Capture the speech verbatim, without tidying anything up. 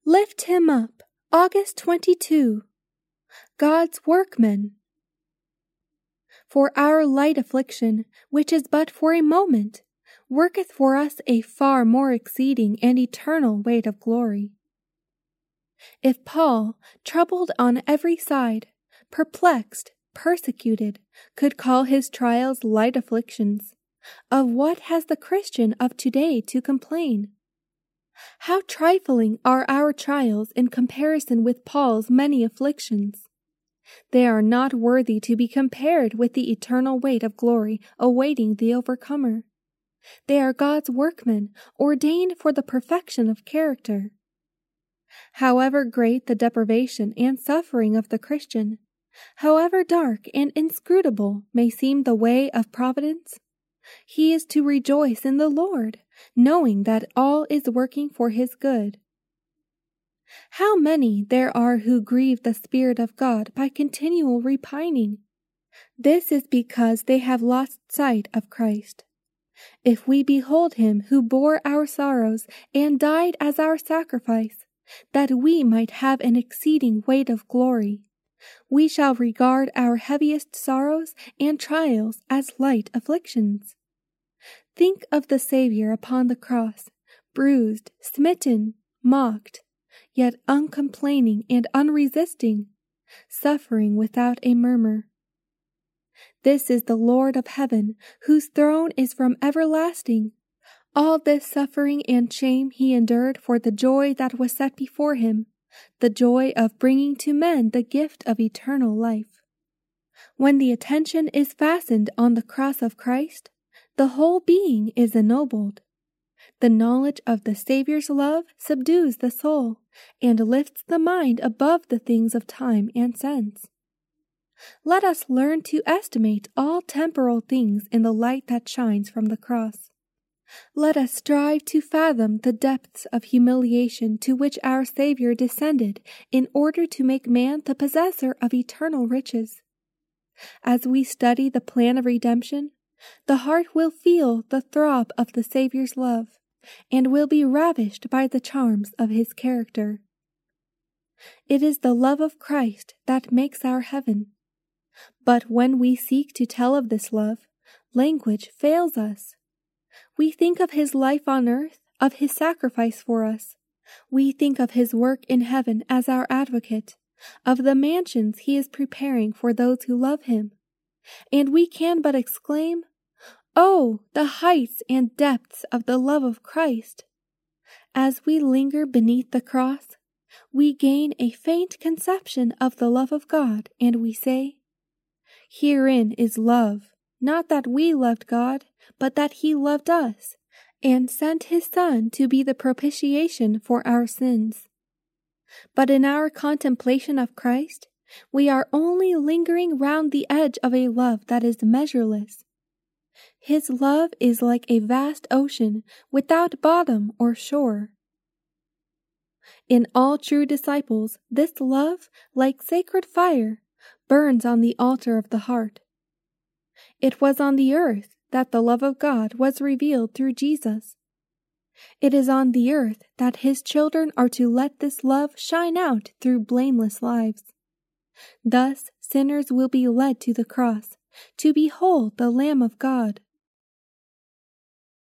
Lift him up, August twenty-second. God's workman. For our light affliction, which is but for a moment, worketh for us a far more exceeding and eternal weight of glory. If Paul, troubled on every side, perplexed, persecuted, could call his trials light afflictions, of what has the Christian of today to complain? How trifling are our trials in comparison with Paul's many afflictions! They are not worthy to be compared with the eternal weight of glory awaiting the overcomer. They are God's workmen, ordained for the perfection of character. However great the deprivation and suffering of the Christian, however dark and inscrutable may seem the way of providence, he is to rejoice in the Lord, knowing that all is working for his good. How many there are who grieve the Spirit of God by continual repining! This is because they have lost sight of Christ. If we behold him who bore our sorrows and died as our sacrifice, that we might have an exceeding weight of glory, we shall regard our heaviest sorrows and trials as light afflictions. Think of the Savior upon the cross, bruised, smitten, mocked, yet uncomplaining and unresisting, suffering without a murmur. This is the Lord of heaven, whose throne is from everlasting. All this suffering and shame he endured for the joy that was set before him, the joy of bringing to men the gift of eternal life. When the attention is fastened on the cross of Christ, the whole being is ennobled. The knowledge of the Savior's love subdues the soul and lifts the mind above the things of time and sense. Let us learn to estimate all temporal things in the light that shines from the cross. Let us strive to fathom the depths of humiliation to which our Savior descended in order to make man the possessor of eternal riches. As we study the plan of redemption, the heart will feel the throb of the Savior's love, and will be ravished by the charms of his character. It is the love of Christ that makes our heaven. But when we seek to tell of this love, language fails us. We think of his life on earth, of his sacrifice for us. We think of his work in heaven as our advocate, of the mansions he is preparing for those who love him. And we can but exclaim, "Oh, the heights and depths of the love of Christ!" As we linger beneath the cross, we gain a faint conception of the love of God, and we say, "Herein is love, not that we loved God, but that he loved us, and sent his Son to be the propitiation for our sins." But in our contemplation of Christ, we are only lingering round the edge of a love that is measureless. His love is like a vast ocean without bottom or shore. In all true disciples, this love, like sacred fire, burns on the altar of the heart. It was on the earth that the love of God was revealed through Jesus. It is on the earth that his children are to let this love shine out through blameless lives. Thus sinners will be led to the cross, to behold the Lamb of God.